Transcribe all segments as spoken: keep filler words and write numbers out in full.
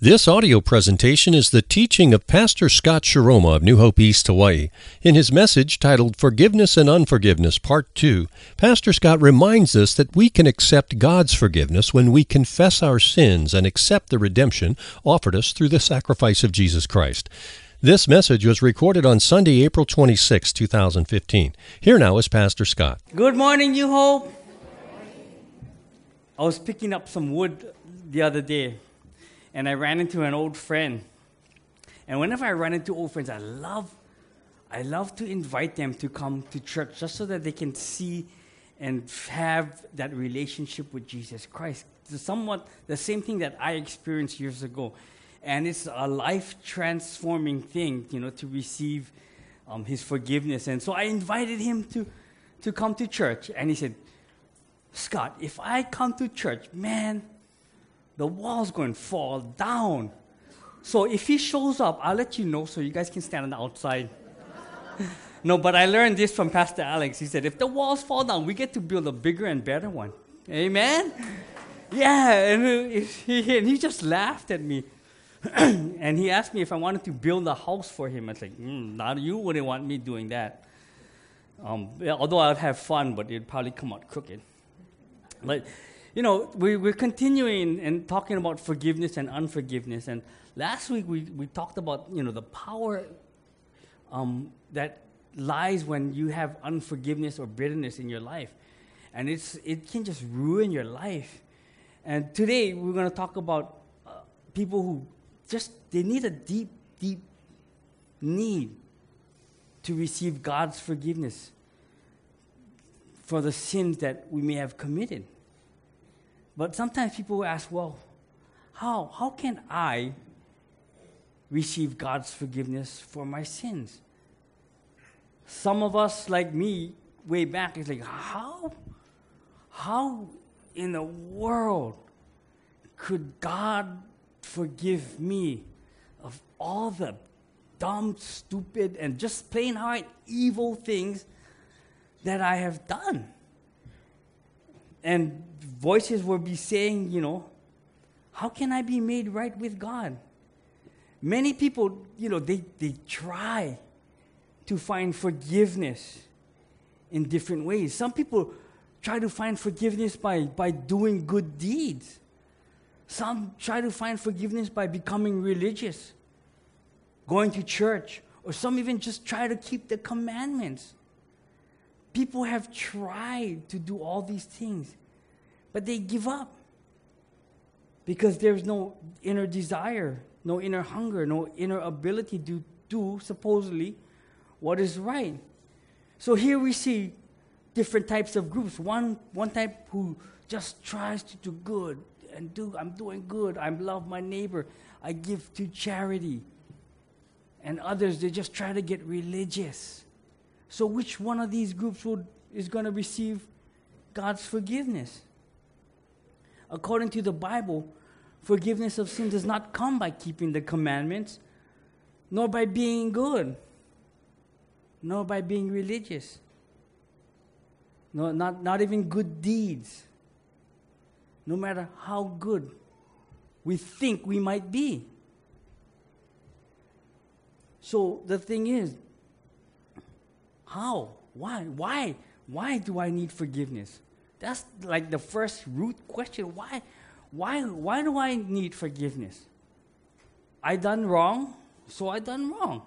This audio presentation is the teaching of Pastor Scott Shiroma of New Hope East, Hawaii. In his message titled Forgiveness and Unforgiveness, Part two, Pastor Scott reminds us that we can accept God's forgiveness when we confess our sins and accept the redemption offered us through the sacrifice of Jesus Christ. This message was recorded on Sunday, April twenty-sixth, two thousand fifteen. Here now is Pastor Scott. Good morning, New Hope. I was picking up some wood the other day, and I ran into an old friend. And whenever I run into old friends, I love, I love to invite them to come to church just so that they can see and have that relationship with Jesus Christ. It's somewhat the same thing that I experienced years ago. And it's a life-transforming thing, you know, to receive um, his forgiveness. And so I invited him to, to come to church. And he said, Scott, if I come to church, man, the wall's going to fall down. So if he shows up, I'll let you know so you guys can stand on the outside. No, but I learned this from Pastor Alex. He said, if the walls fall down, we get to build a bigger and better one. Amen? Yeah, and he, and he just laughed at me. And he asked me if I wanted to build a house for him. I was like, mm, not you wouldn't want me doing that. Um, although I'd have fun, but it'd probably come out crooked. But, you know, we, we're continuing and talking about forgiveness and unforgiveness. And last week we, we talked about, you know, the power um, that lies when you have unforgiveness or bitterness in your life. And it's it can just ruin your life. And today we're going to talk about uh, people who just, they need a deep, deep need to receive God's forgiveness for the sins that we may have committed. But sometimes people ask, well, how, how can I receive God's forgiveness for my sins? Some of us, like me, way back, is like, how? How in the world could God forgive me of all the dumb, stupid, and just plain outright evil things that I have done? And voices will be saying, you know, how can I be made right with God? Many people, you know, they, they try to find forgiveness in different ways. Some people try to find forgiveness by, by doing good deeds. Some try to find forgiveness by becoming religious, going to church, or some even just try to keep the commandments. People have tried to do all these things, but they give up because there's no inner desire, no inner hunger, no inner ability to do, supposedly, what is right. So here we see different types of groups. One, one type who just tries to do good and do, I'm doing good, I love my neighbor, I give to charity. And others, they just try to get religious. So which one of these groups would, is going to receive God's forgiveness? According to the Bible, forgiveness of sin does not come by keeping the commandments, nor by being good, nor by being religious, no, not, not even good deeds, no matter how good we think we might be. So the thing is, how? Why? Why? Why do I need forgiveness? That's like the first root question. Why? Why? Why do I need forgiveness? I done wrong, so I done wrong.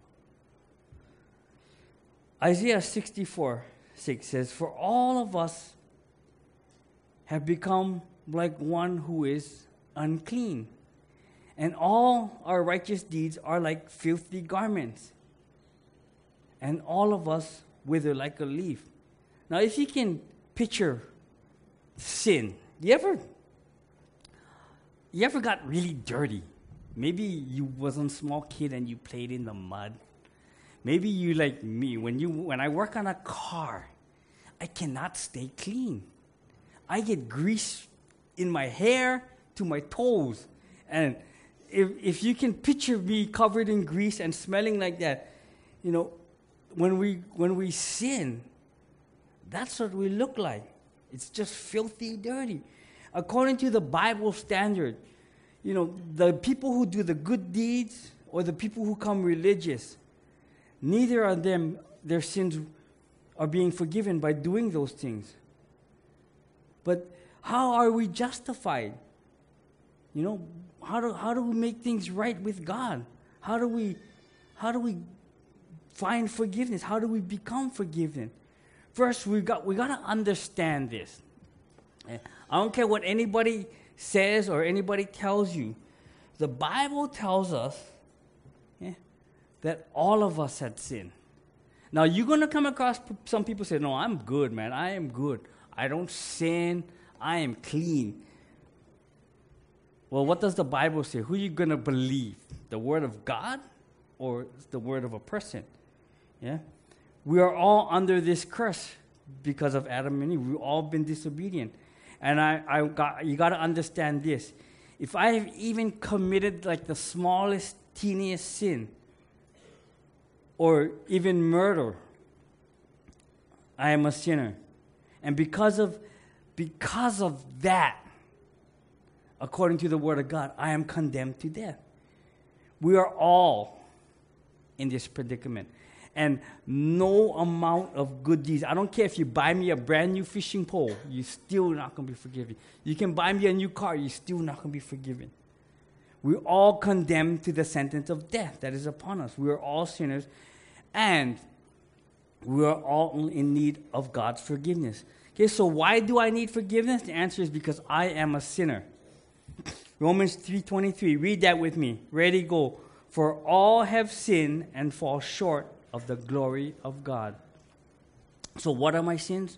Isaiah sixty-four six says, "For all of us have become like one who is unclean, and all our righteous deeds are like filthy garments. And all of us wither like a leaf." Now, if you can picture sin, you ever, you ever got really dirty? Maybe you was a small kid and you played in the mud. Maybe you like me. When you when I work on a car, I cannot stay clean. I get grease in my hair to my toes, and if if you can picture me covered in grease and smelling like that, you know. When we when we sin, that's what we look like. It's just filthy dirty. According to the Bible standard, you know, the people who do the good deeds or the people who come religious, neither of them, their sins are being forgiven by doing those things. But how are we justified? You know, how do how do we make things right with God? How do we how do we find forgiveness? How do we become forgiven? First, we got we got to understand this. I don't care what anybody says or anybody tells you. The Bible tells us yeah, that all of us had sinned. Now, you're going to come across p- some people say, no, I'm good, man. I am good. I don't sin. I am clean. Well, what does the Bible say? Who are you going to believe? The word of God or the word of a person? Yeah? We are all under this curse because of Adam and Eve. We've all been disobedient. And I, I got, you got to understand this. If I have even committed like the smallest, teeniest sin, or even murder, I am a sinner. And because of, because of that, according to the Word of God, I am condemned to death. We are all in this predicament. And no amount of good deeds. I don't care if you buy me a brand new fishing pole, you're still not going to be forgiven. You can buy me a new car, you're still not going to be forgiven. We're all condemned to the sentence of death that is upon us. We are all sinners, and we are all in need of God's forgiveness. Okay, so why do I need forgiveness? The answer is because I am a sinner. Romans three twenty-three, read that with me. Ready, go. For all have sinned and fall short of the glory of God. So what are my sins?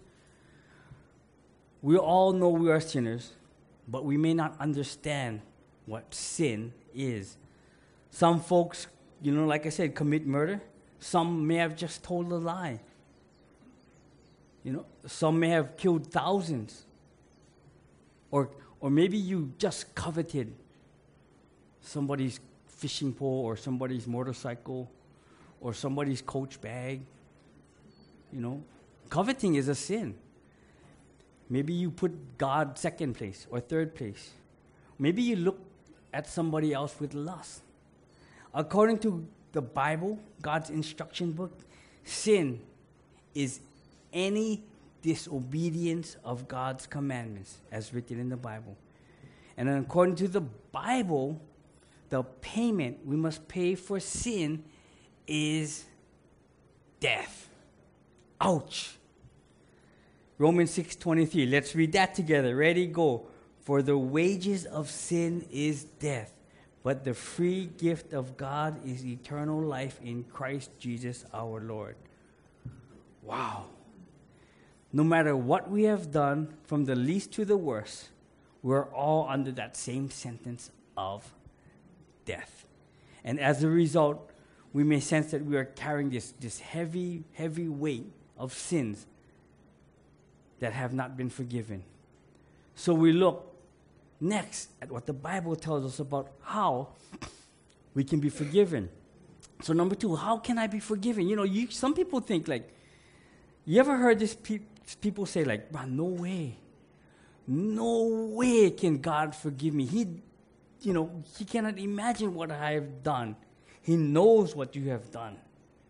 We all know we are sinners, but we may not understand what sin is. Some folks, you know, like I said, commit murder. Some may have just told a lie. You know, some may have killed thousands. Or or maybe you just coveted somebody's fishing pole or somebody's motorcycle or somebody's Coach bag. You know, coveting is a sin. Maybe you put God second place or third place. Maybe you look at somebody else with lust. According to the Bible, God's instruction book, sin is any disobedience of God's commandments as written in the Bible. And according to the Bible, the payment we must pay for sin is death. Ouch. Romans six twenty-three. Let's read that together. Ready, go. For the wages of sin is death, but the free gift of God is eternal life in Christ Jesus our Lord. Wow. No matter what we have done, from the least to the worst, we're all under that same sentence of death. And as a result, we may sense that we are carrying this, this heavy, heavy weight of sins that have not been forgiven. So we look next at what the Bible tells us about how we can be forgiven. So number two, how can I be forgiven? You know, you, some people think like, you ever heard this pe- people say like, no way. No way can God forgive me. He, you know, he cannot imagine what I have done. He knows what you have done.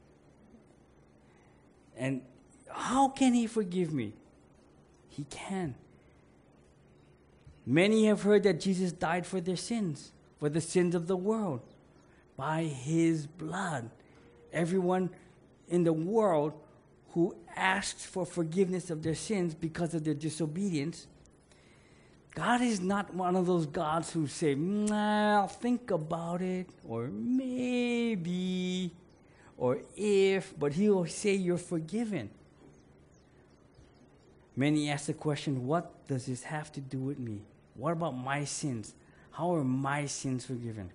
And how can he forgive me? He can. Many have heard that Jesus died for their sins, for the sins of the world, by his blood. Everyone in the world who asks for forgiveness of their sins because of their disobedience, God is not one of those gods who say, nah, I'll think about it, or maybe, or if, but he will say you're forgiven. Many ask the question, what does this have to do with me? What about my sins? How are my sins forgiven?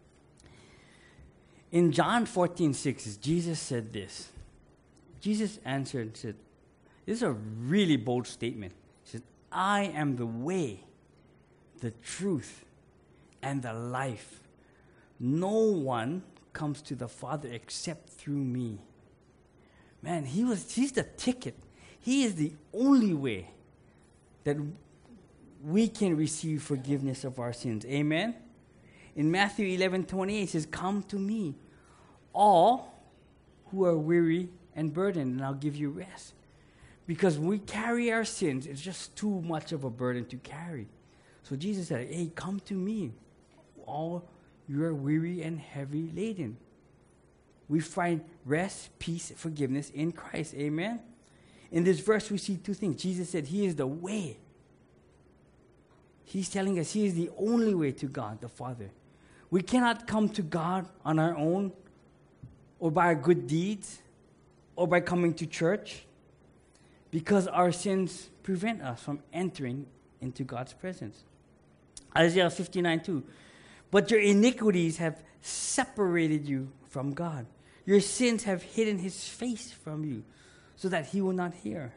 In John fourteen six, Jesus said this. Jesus answered and said, this is a really bold statement. He said, I am the way, the truth, and the life. No one comes to the Father except through me. Man, he was he's the ticket. He is the only way that we can receive forgiveness of our sins. Amen? In Matthew eleven twenty-eight, it says, "Come to me, all who are weary and burdened, and I'll give you rest." Because when we carry our sins, it's just too much of a burden to carry. So Jesus said, "Hey, come to me, all you are weary and heavy laden." We find rest, peace, forgiveness in Christ. Amen? In this verse, we see two things. Jesus said he is the way. He's telling us he is the only way to God, the Father. We cannot come to God on our own, or by our good deeds, or by coming to church, because our sins prevent us from entering into God's presence. Isaiah fifty-nine two. "But your iniquities have separated you from God. Your sins have hidden his face from you, so that he will not hear."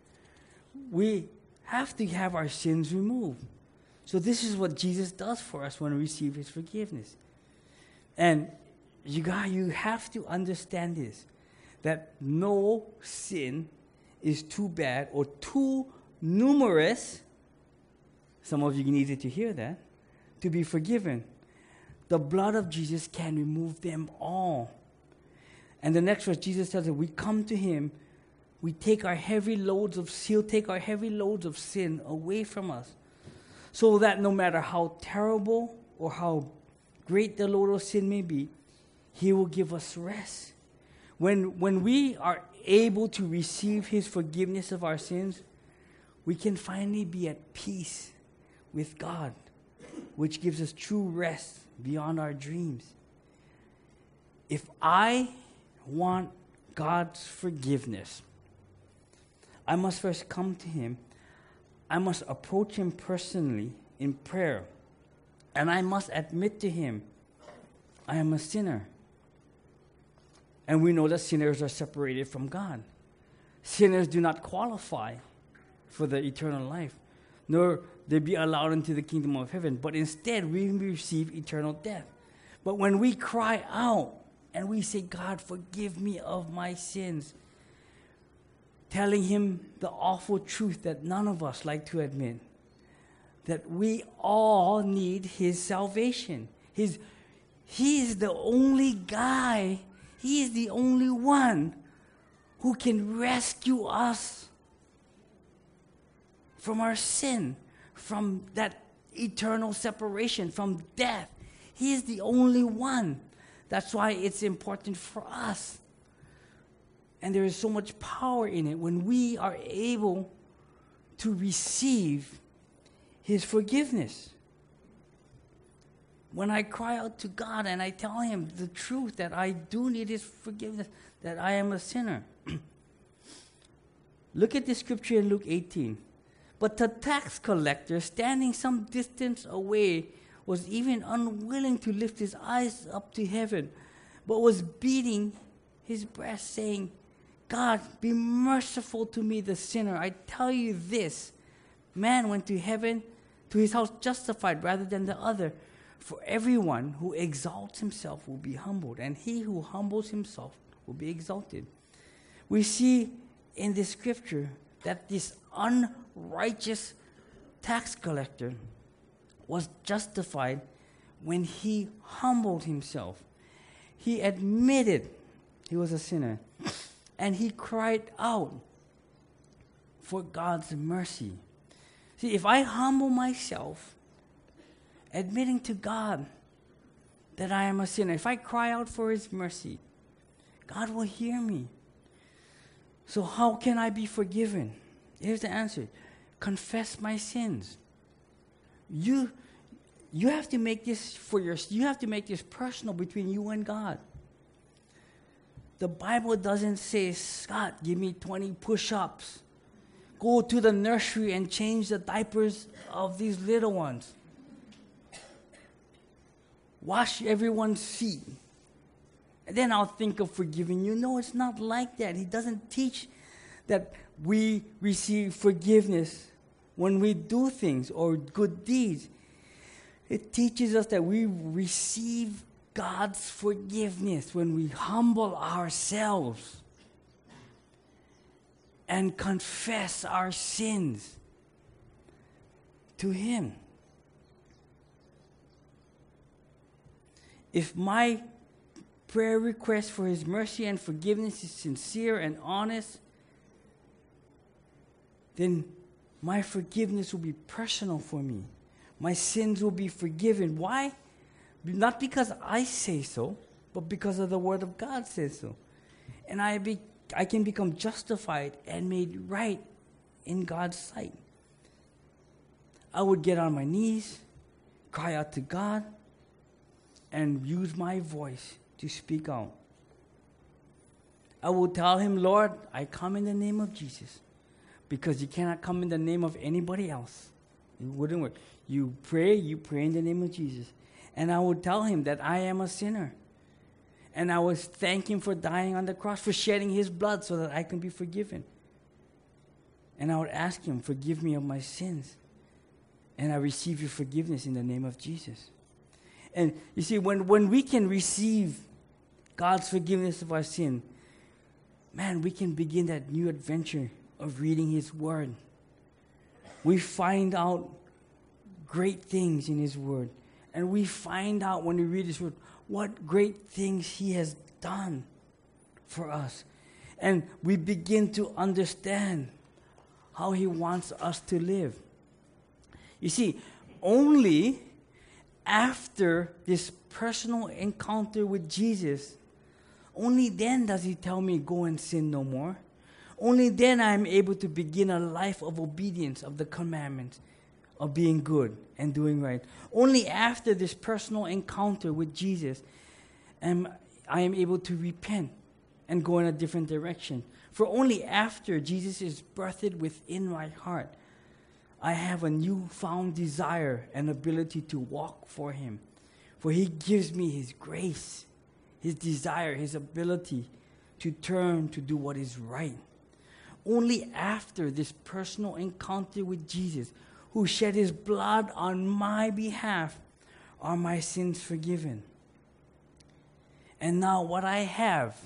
We have to have our sins removed. So this is what Jesus does for us when we receive his forgiveness. And you guys, you have to understand this, that no sin is too bad or too numerous, some of you needed to hear that, to be forgiven. The blood of Jesus can remove them all. And the next verse, Jesus says that we come to him, we take our heavy loads of, he'll take our heavy loads of sin away from us, so that no matter how terrible or how great the load of sin may be, he will give us rest. When, when we are able to receive his forgiveness of our sins, we can finally be at peace with God, which gives us true rest beyond our dreams. If I want God's forgiveness, I must first come to him. I must approach him personally in prayer. And I must admit to him, I am a sinner. And we know that sinners are separated from God. Sinners do not qualify for the eternal life, nor they be allowed into the kingdom of heaven. But instead, we receive eternal death. But when we cry out and we say, "God, forgive me of my sins," telling him the awful truth that none of us like to admit, that we all need his salvation. His, he is the only guy, he is the only one who can rescue us from our sin, from that eternal separation, from death. He is the only one. That's why it's important for us. And there is so much power in it when we are able to receive his forgiveness. When I cry out to God and I tell him the truth that I do need his forgiveness, that I am a sinner. Look at the scripture in Luke eighteen. "But the tax collector, standing some distance away, was even unwilling to lift his eyes up to heaven, but was beating his breast, saying, 'God, be merciful to me, the sinner. I tell you this, man went to heaven, to his house justified rather than the other. For everyone who exalts himself will be humbled, and he who humbles himself will be exalted.'" We see in this scripture that this unrighteous tax collector was justified when he humbled himself. He admitted he was a sinner, and he cried out for God's mercy. See, if I humble myself, admitting to God that I am a sinner, if I cry out for his mercy, God will hear me. So how can I be forgiven? Here's the answer. Confess my sins. You, you have to make this for your, you have to make this personal between you and God. The Bible doesn't say, "Scott, give me twenty push-ups. Go to the nursery and change the diapers of these little ones. Wash everyone's feet. And then I'll think of forgiving you." No, it's not like that. He doesn't teach that we receive forgiveness when we do things or good deeds. It teaches us that we receive God's forgiveness when we humble ourselves and confess our sins to him. if my prayer request for his mercy and forgiveness is sincere and honest, then my forgiveness will be personal for me. My sins will be forgiven. Why? Not because I say so, but because of the Word of God says so. And I be, I can become justified and made right in God's sight. I would get on my knees, cry out to God, and use my voice to speak out. I will tell him, Lord, I come in the name of Jesus, because you cannot come in the name of anybody else. It wouldn't work. You pray, you pray in the name of Jesus. And I would tell him that I am a sinner. And I would thank him for dying on the cross, for shedding his blood so that I can be forgiven. And I would ask him, forgive me of my sins. And I receive your forgiveness in the name of Jesus. And you see, when, when we can receive God's forgiveness of our sin, man, we can begin that new adventure of reading his word. We find out great things in his word. And we find out when we read his word what great things he has done for us. And we begin to understand how he wants us to live. You see, only after this personal encounter with Jesus, only then does he tell me, go and sin no more. Only then I am able to begin a life of obedience of the commandments, of being good and doing right. Only after this personal encounter with Jesus am I am able to repent and go in a different direction. For only after Jesus is birthed within my heart, I have a newfound desire and ability to walk for him. For he gives me his grace, his desire, his ability to turn to do what is right. Only after this personal encounter with Jesus, who shed his blood on my behalf, are my sins forgiven. And now what I have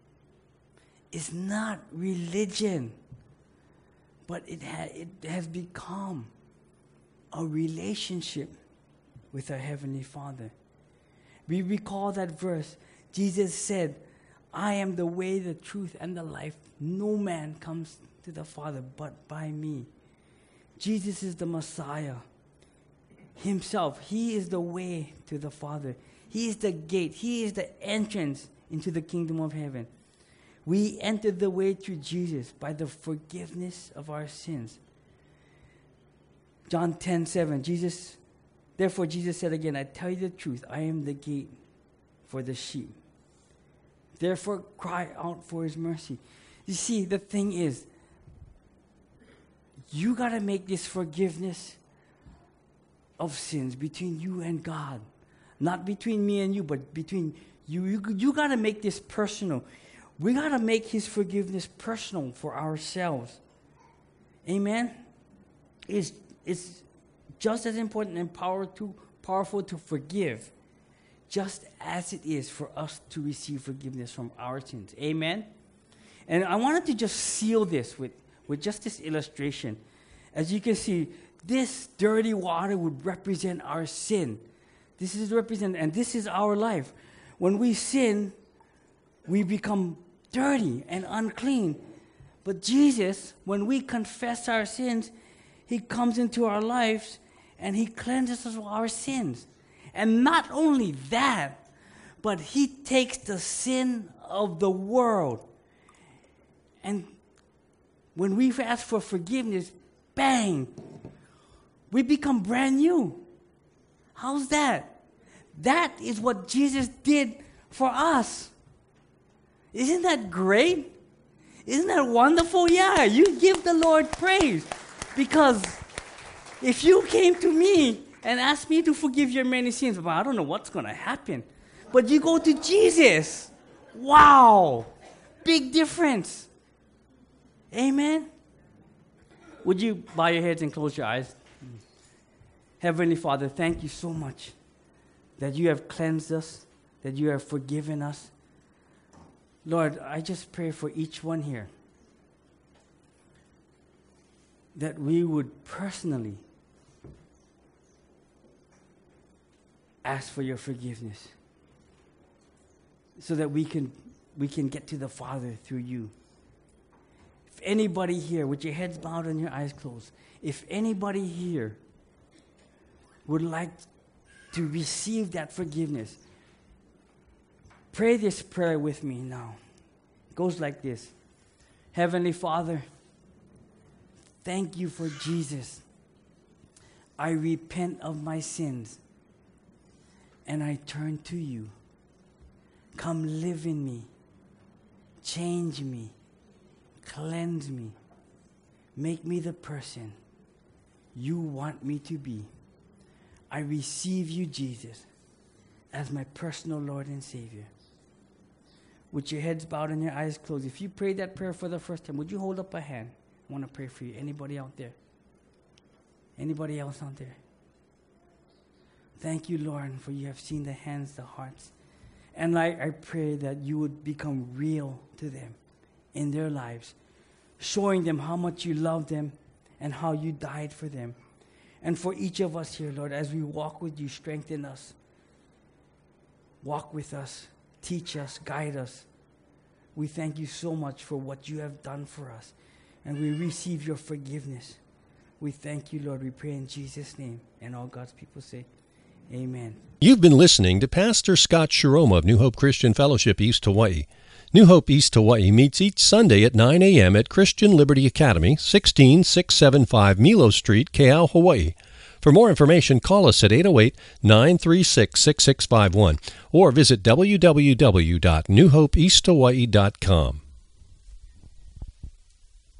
is not religion, but it, ha- it has become a relationship with our Heavenly Father. We recall that verse. Jesus said, I am the way, the truth, and the life. No man comes to the Father but by me. Jesus is the Messiah himself. He is the way to the Father. He is the gate. He is the entrance into the kingdom of heaven. We enter the way through Jesus by the forgiveness of our sins. John ten seven, Jesus, therefore Jesus said again, I tell you the truth, I am the gate for the sheep. Therefore cry out for his mercy. You see, the thing is, you got to make this forgiveness of sins between you and God. Not between me and you, but between you. You, you got to make this personal. We got to make his forgiveness personal for ourselves. Amen? It's, it's just as important and power to, powerful to forgive, just as it is for us to receive forgiveness from our sins. Amen? And I wanted to just seal this with, with just this illustration. As you can see, this dirty water would represent our sin. This is represent, and this is our life. When we sin, we become dirty and unclean. But Jesus, when we confess our sins, he comes into our lives and he cleanses us of our sins. And not only that, but he takes the sin of the world. And when we ask for forgiveness, bang, we become brand new. How's that? That is what Jesus did for us. Isn't that great? Isn't that wonderful? Yeah, you give the Lord praise. Because if you came to me and asked me to forgive your many sins, well, I don't know what's going to happen. But you go to Jesus. Wow. Big difference. Amen? Would you bow your heads and close your eyes? Heavenly Father, thank you so much that you have cleansed us, that you have forgiven us. Lord, I just pray for each one here that we would personally ask for your forgiveness. so that we can we can get to the Father through you. If anybody here, with your heads bowed and your eyes closed, if anybody here would like to receive that forgiveness, pray this prayer with me now. It goes like this. Heavenly Father, thank you for Jesus. I repent of my sins and I turn to you. Come live in me. Change me. Cleanse me. Make me the person you want me to be. I receive you, Jesus, as my personal Lord and Savior. With your heads bowed and your eyes closed, if you prayed that prayer for the first time, would you hold up a hand? I want to pray for you. Anybody out there? Anybody else out there? Thank you, Lord, for you have seen the hands, the hearts. And I, I pray that you would become real to them in their lives, showing them how much you love them and how you died for them. And for each of us here, Lord, as we walk with you, strengthen us. Walk with us. Teach us. Guide us. We thank you so much for what you have done for us. And we receive your forgiveness. We thank you, Lord. We pray in Jesus' name. And all God's people say, amen. You've been listening to Pastor Scott Shiroma of New Hope Christian Fellowship, East Hawaii. New Hope East Hawaii meets each Sunday at nine a.m. at Christian Liberty Academy, sixteen six seventy-five Milo Street, Keaau, Hawaii. For more information, call us at eight oh eight, nine three six, six six five one or visit w w w dot new hope east hawaii dot com.